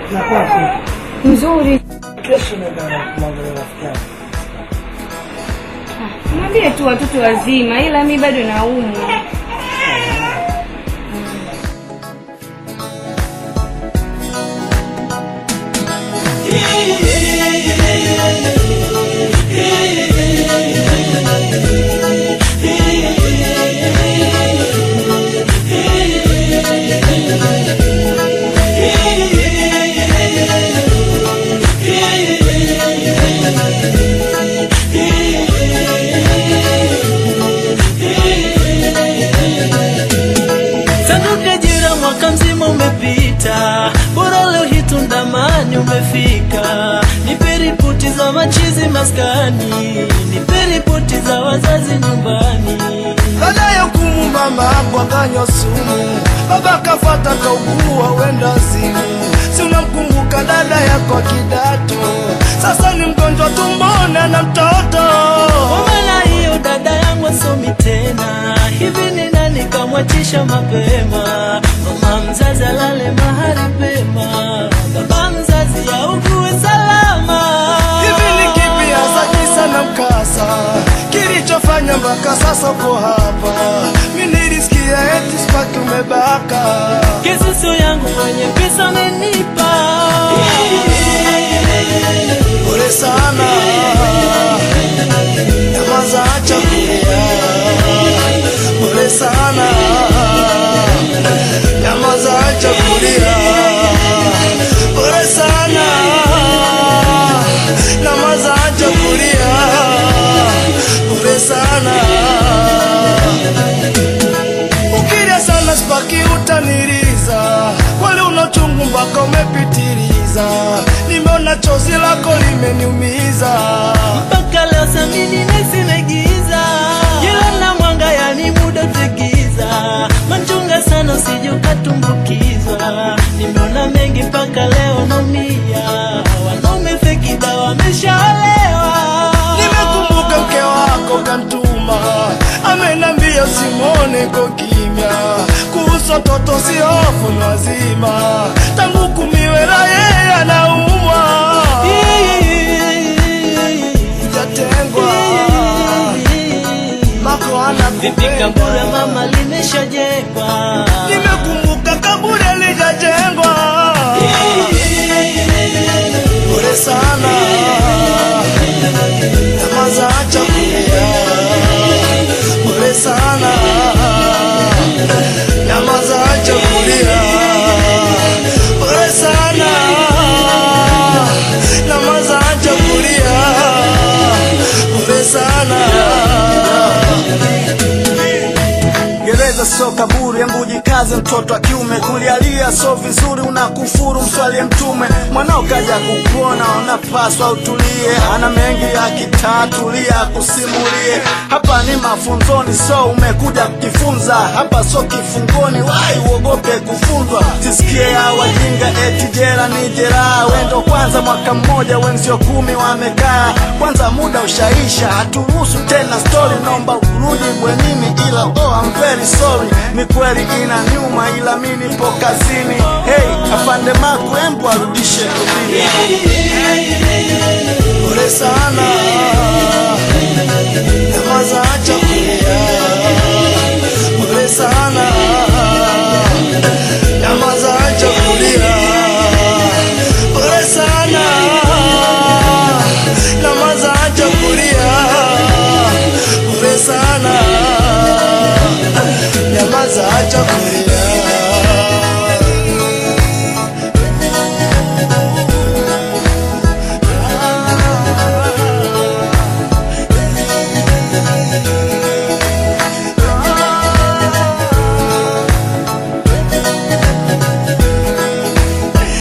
Na kwako? Nzuri. Kesho nenda kuangalia rafiki yangu. Mwambie tu watoto wazima, ila mimi bado naumwa. Mwaka mzima umepita, bora leo hii tundamani umefika. Nipe ripoti za machizi maskani, nipe ripoti za wazazi nyumbani. Baada ya kumumba mama akanywa sumu, baba kafuata kaugua wenda simu. Si unamkumbuka dada yako kidato, sasa ni mgonjwa tumbona na mtoto. Wala hiyo dada yangu asomi tena, hivi ni nani kamwachisha mapema? Mama mzazi alale mahali pema, baba mzazi augue salama. Hivi ni kipi hasa kisa na mkasa kilichofanya mpaka sasa uko hapa? Mimi nilisikia eti spaki umebaka. Kisusu yangu mwenye pesa amenipa. Pole sana, nyamaza acha kulia. Pole sana, nyamaza acha kulia. Pole sana, nyamaza acha kulia. Pole sana. Ukilia sana spaki utaniriza, wale unachungu mpaka umepitiliza. Nimeona chozi lako limeniumiza, mpaka leo samini nesimegiza. Jela na mwanga yani muda tegiza, manchunga sana usije ukatumbukizwa. Nimeona mengi mpaka leo naumia, wanaume feki dawa wameshaolewa. Nimekumbuka mke wako kantuma, amenambia usimwone kwa kimya. Kuhusu watoto si hofu ni wazima, tangu kumiwela yeye anaumwa. Hujatengwa, mako vipi kaburi anakupenda. mama limeshajengwa? Nimekumbuka kaburi lijajengwa. Pole sana, nyamaza acha kulia. Pole sana, nyamaza acha kulia. Pole sana, nyamaza acha kulia. Pole sana. Gereza so kaburi yangu jikaze mtoto wa kiume. Kulialia so vizuri unakufuru mswalie mtume. Mwanao kaja kukuona unapaswa utulie. Ana mengi ya kitatulia kusimulie. Hapa ni mafunzoni so umekuja kujifunza. Hapa so kifungoni wai uogope kufunzwa. Sisikie ya wajinga eti jela ni jeraha. Wendo kwanza mwaka mmoja wenzio 10 wamekaa. Kwanza muda ushaisha haturuhusu tena story. Naomba urudi bwenini ila I'm very sorry. Ni kweli ina nyuma ila mimi nipo kazini. Hey,